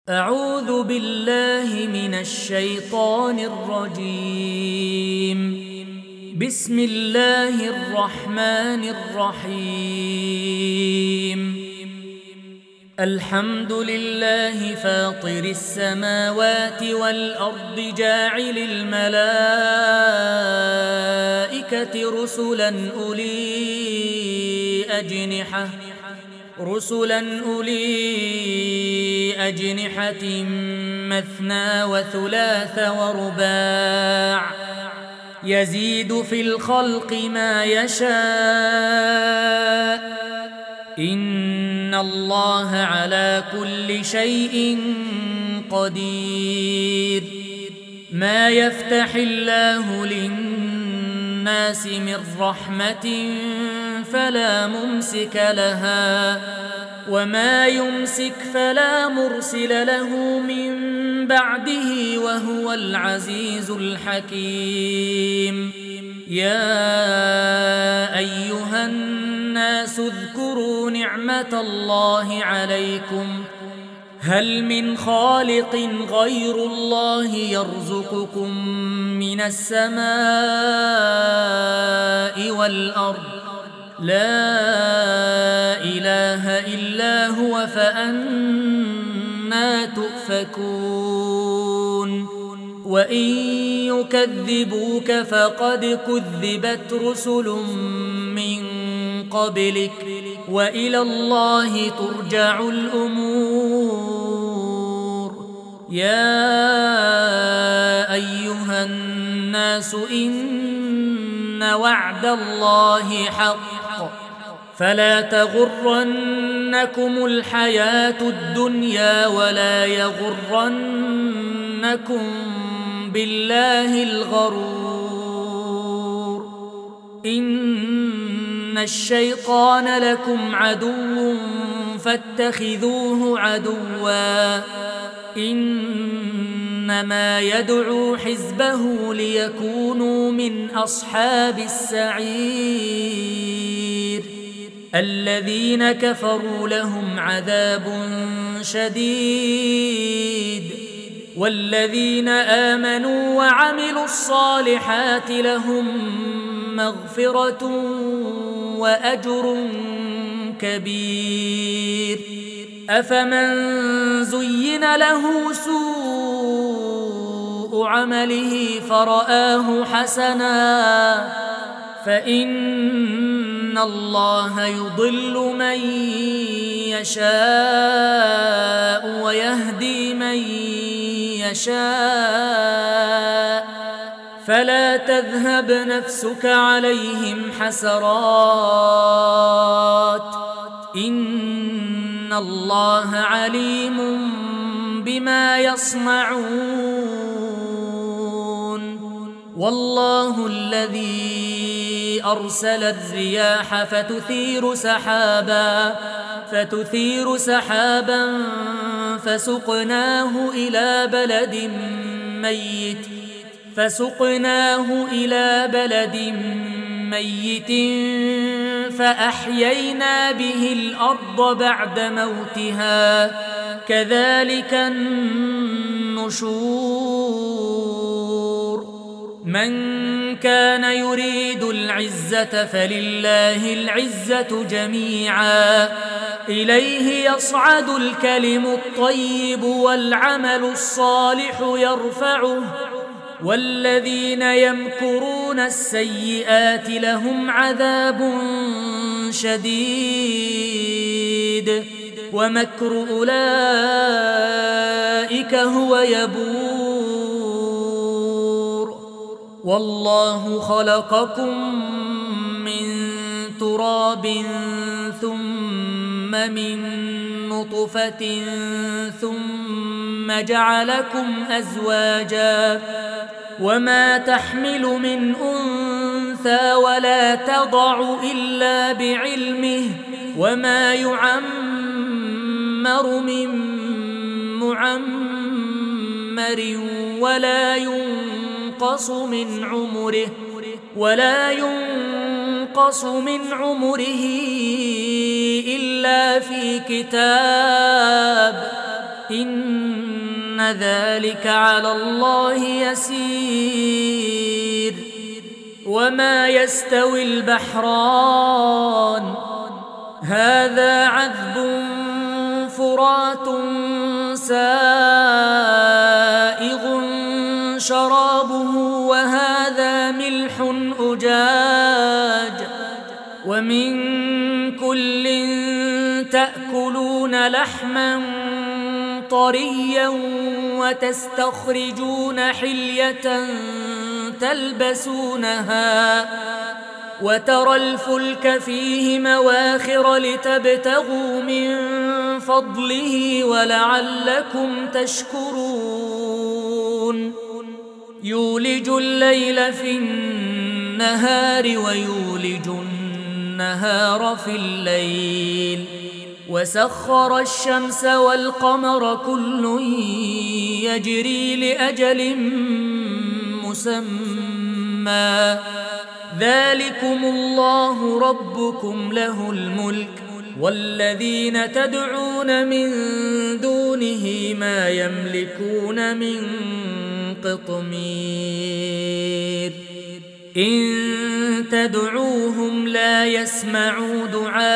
أعوذ بالله من الشيطان الرجيم. بسم الله الرحمن الرحيم. الحمد لله فاطر السماوات والأرض جاعل الملائكة رسلا أولي أجنحة مثنى وثلاث ورباع يزيد في الخلق ما يشاء إن الله على كل شيء قدير. ما يفتح الله للناس من رحمة فلا ممسك لها وما يمسك فلا مرسل له من بعده وهو العزيز الحكيم. يا أيها الناس اذكروا نعمة الله عليكم هل من خالق غير الله يرزقكم من السماء والأرض لا إله إلا هو فأنى تؤفكون. وإن يكذبوك فقد كذبت رسل من قبلك وإلى الله ترجع الأمور. يا أيها الناس إن وعد الله حق فلا تغرنكم الحياة الدنيا ولا يغرنكم بالله الغرور. إن الشيطان لكم عدو فاتخذوه عدوا إنما يدعو حزبه ليكونوا من أصحاب السعير. الذين كفروا لهم عذاب شديد والذين آمنوا وعملوا الصالحات لهم مغفرة وأجر كبير. أفمن زين له سوء عمله فرآه حسنا فإن الله يضل من يشاء ويهدي من يشاء فلا تذهب نفسك عليهم حسرات إن الله عليم بما يصنعون. والله الذي أرسل الرياح فتثير سحابا فسقناه إلى بلد ميت فأحيينا به الأرض بعد موتها كذلك النشور. من كان يريد العزة فلله العزة جميعا إليه يصعد الكلم الطيب والعمل الصالح يرفعه والذين يمكرون السيئات لهم عذاب شديد ومكر أولئك هو يبور. والله خلقكم من تراب ثم من نطفة ثم جعلكم أزواجا وما تحمل من أنثى ولا تضع إلا بعلمه وما يعمر من معمر ولا ينقص من عمره إلا في كتاب إن ذلك على الله يسير. وما يستوي البحران هذا عذب فرات سائغ شرابه وهذا ملح أجاج ومن كل تأكلون لحما طريا وتستخرجون حلية تلبسونها وترى الفلك فيه مواخر لتبتغوا من فضله ولعلكم تشكرون. يولج الليل في النهار ويولج النهار في الليل وسخر الشمس والقمر كل يجري لأجل مسمى ذلكم الله ربكم له الملك والذين تدعون من دونه ما يملكون من قطمير. إن تدعوهم لا يسمعوا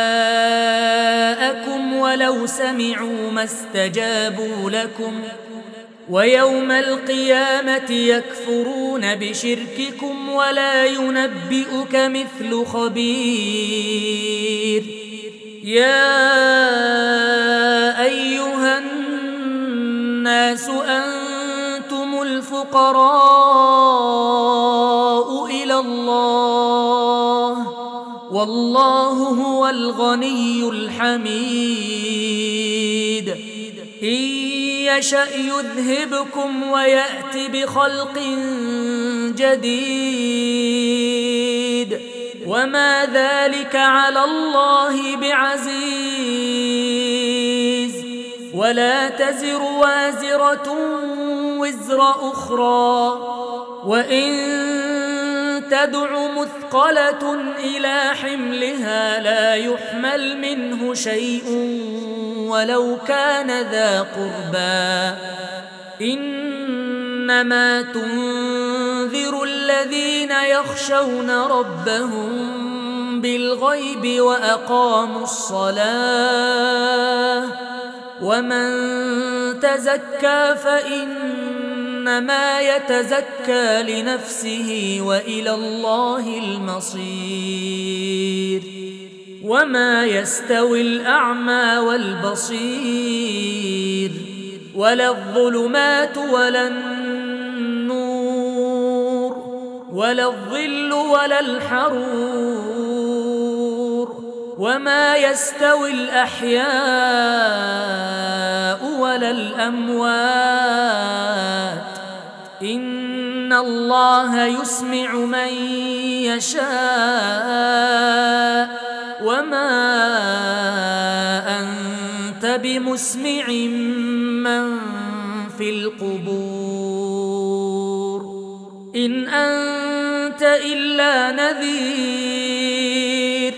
دعاءكم ولو سمعوا ما استجابوا لكم ويوم القيامة يكفرون بشرككم ولا ينبئك مثل خبير. يا أيها الناس أنتم الفقراء إلى الله والله هو الغني الحميد. إن يشأ يذهبكم ويأت بخلق جديد وما ذلك على الله بعزيز. ولا تزر وازرة وزر أخرى وإن تدع مثقلة إلى حملها لا يحمل منه شيء ولو كان ذا قربى. إنما تنذر الذين يخشون ربهم بالغيب وأقاموا الصلاة ومن تزكى فإنما يتزكى لنفسه وإلى الله المصير. وما يستوي الأعمى والبصير ولا الظلمات ولا النور ولا الظل ولا الحرور. وما يستوي الأحياء ولا الأموات. إن الله يسمع من يشاء وما أنت بمسمع من في القبور. إن أنت إلا نذير.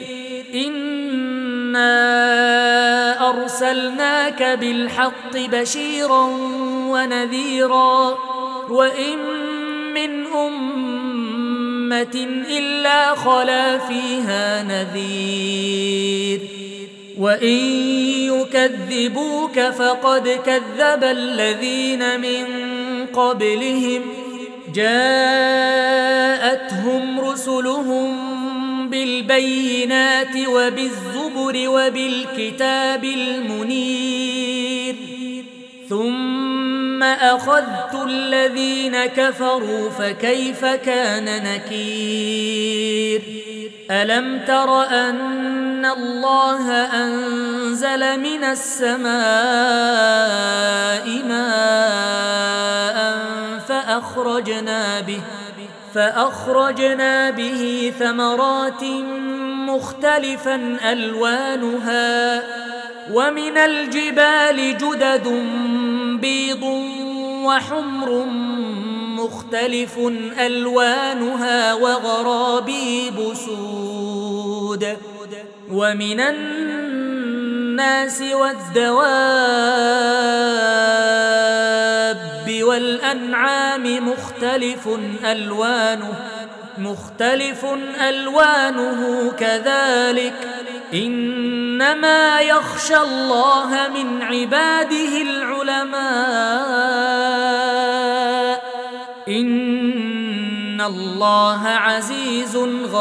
إنا أرسلناك بالحق بشيرا ونذيرا وإن من أمة إلا خلا فيها نذير. وإن يكذبوك فقد كذب الذين من قبلهم جاءتهم رسلهم بالبينات وبالزبر وبالكتاب المنير ثم أخذت الذين كفروا فكيف كان نكير. ألم تر أن الله أنزل من السماء ماء فأخرجنا به ثمرات مختلفا ألوانها ومن الجبال جدد بيض وحمر مختلف ألوانها وغرابيب سود ومن الناس الناس والدواب والأنعام مختلف ألوانه كذلك إنما يخشى الله من عباده العلماء إن الله عزيز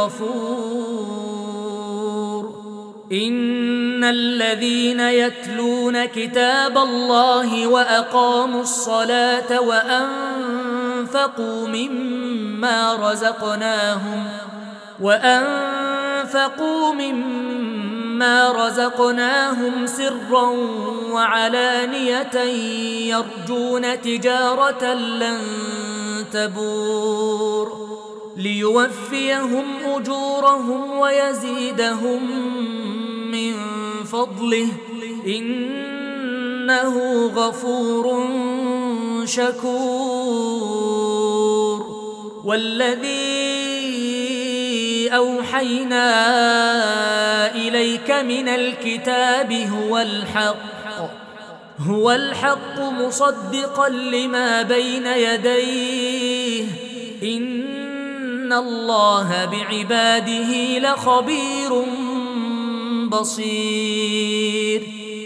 غفور إن الذين يتلون كتاب الله وأقاموا الصلاة وأنفقوا مما رزقناهم سرا وعلانية يرجون تجارة لن تبور ليوفيهم أجورهم ويزيدهم من فضله إنه غفور شكور والذي أوحينا إليك من الكتاب هو الحق مصدقا لما بين يديه إن الله بعباده لخبير بصير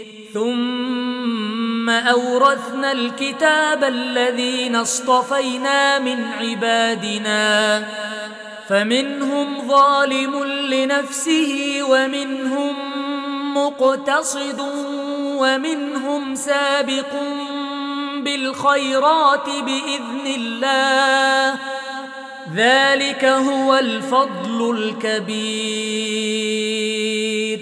ثم أورثنا الكتاب الذين اصطفينا من عبادنا فمنهم ظالم لنفسه ومنهم مقتصد ومنهم سابق بالخيرات بإذن الله ذلك هو الفضل الكبير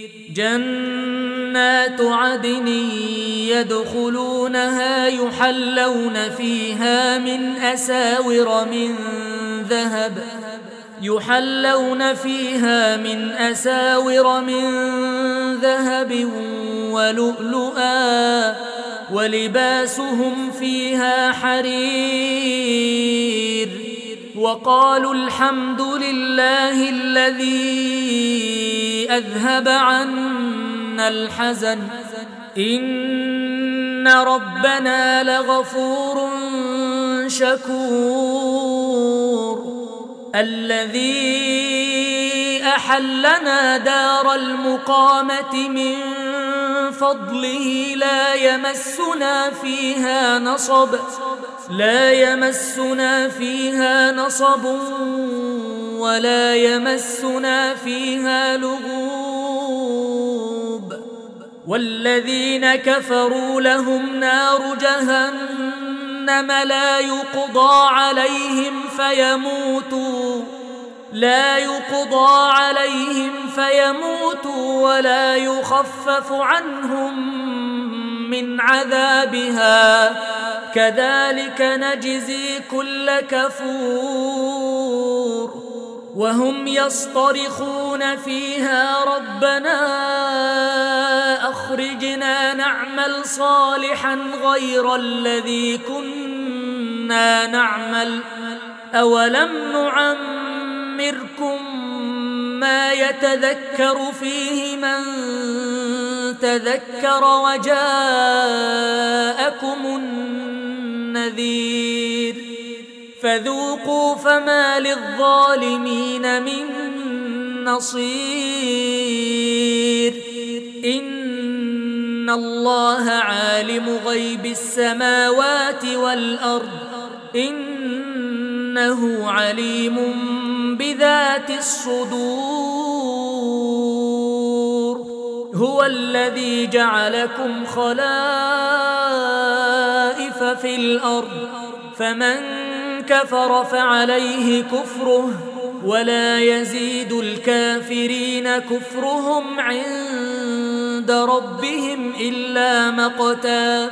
جنات عدن يدخلونها يحلون فيها من أساور من ذهب ولؤلؤا ولباسهم فيها حرير وقالوا الحمد لله الذي أذهب عنا الحزن إن ربنا لغفور شكور الذي أحلنا دار المقامة من فضله لا يمسنا فيها نصب ولا يمسنا فيها لغوب والذين كفروا لهم نار جهنم لا يقضى عليهم فيموتوا ولا يخفف عنهم من عذابها كذلك نجزي كل كفور وهم يصطرخون فيها ربنا أخرجنا نعمل صالحا غير الذي كنا نعمل أولم نعمركم ما يتذكر فيه من تذكر وجاءكم النذير فذوقوا فما للظالمين من نصير إن الله عالم غيب السماوات والأرض إنه عليم بذات الصدور هو الذي جعلكم خلائف في الأرض فمن كفر فعليه كفره ولا يزيد الكافرين كفرهم عند ربهم إلا مقتا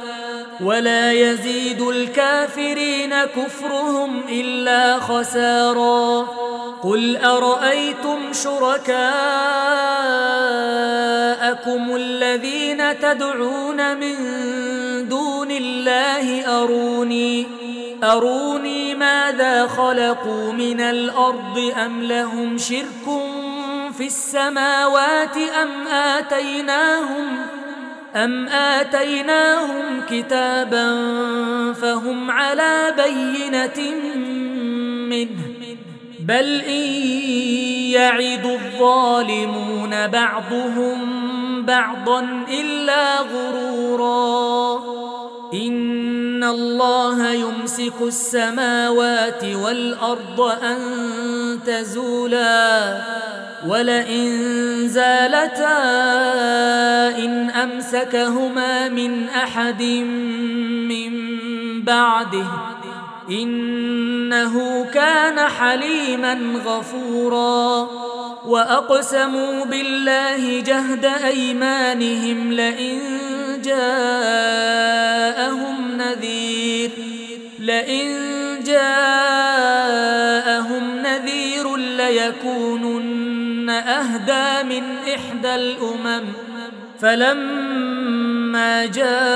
خسارا قل أرأيتم شركاءكم الذين تدعون من دون الله أروني ماذا خلقوا من الأرض أم لهم شرك في السماوات أم آتيناهم كتابا فهم على بينة منه بل إن يعد الظالمون بعضهم بعضا إلا غرورا إن الله يمسك السماوات والأرض أن تزولا ولئن زالتا إن أمسكهما من أحد من بعده إنه كان حليما غفورا وأقسموا بالله جهد أيمانهم لئن جاءهم نذير ليكونن أهدى من إحدى الأمم فلما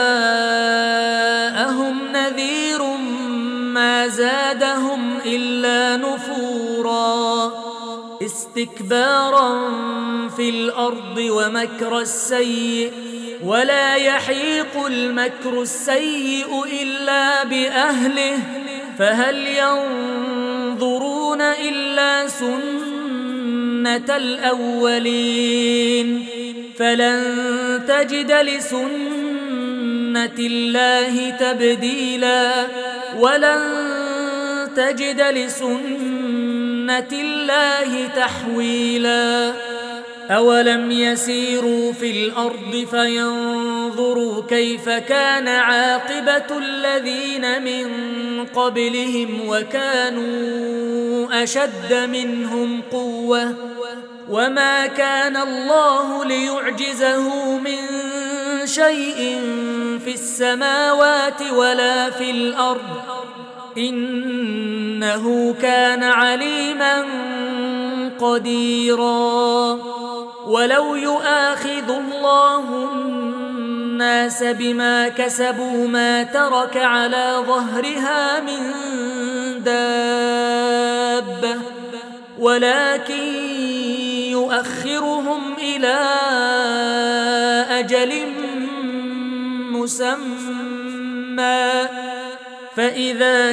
جاءهم نذير ما زادهم إلا نفورا استكبارا في الأرض ومكر السيء ولا يحيق المكر السيء إلا بأهله فهل ينظرون إلا سنة الأولين فلن تجد لسنة الله تبديلا ولن تجد لسنة الله تحويلا أولم يسيروا في الأرض فينظروا كيف كان عاقبة الذين من قبلهم وكانوا أشد منهم قوة وما كان الله ليعجزه من شيء في السماوات ولا في الأرض إنه كان عليما قديرا ولو يؤاخذ الله الناس بما كسبوا ما ترك على ظهرها من دابة ولكن يؤخرهم إلى أجل مسمى فإذا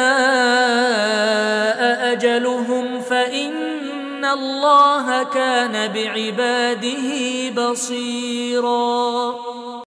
جاء أجلهم فإن الله كان بعباده بصيراً